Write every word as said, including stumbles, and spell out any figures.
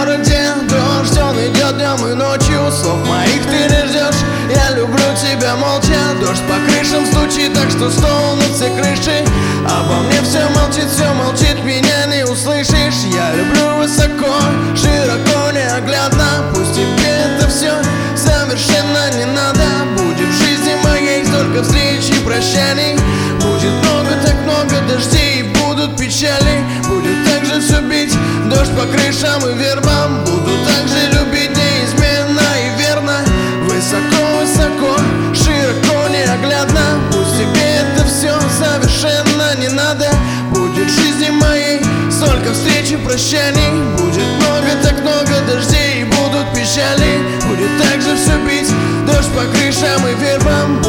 городе дождь, он идет днем и ночью. Слов моих ты не ждешь, я люблю тебя молча. Дождь по крышам стучит, так что стонут все крыши. Обо мне все молчит, все молчит, меня не услышишь. Я люблю высоко, широко, неоглядно. Пусть тебе это все совершенно не надо. Будет в жизни моей столько встреч и прощаний. Будет много, так много дождей, будут печали. Будет так же все бить, дождь по крышам и вербам. Буду так же любить неизменно и верно. Высоко, высоко, широко, неоглядно. Пусть тебе это все совершенно не надо. Будет в жизни моей столько встреч и прощаний. Будет много, так много дождей, будут печали. Будет так же все бить, дождь по крышам и вербам.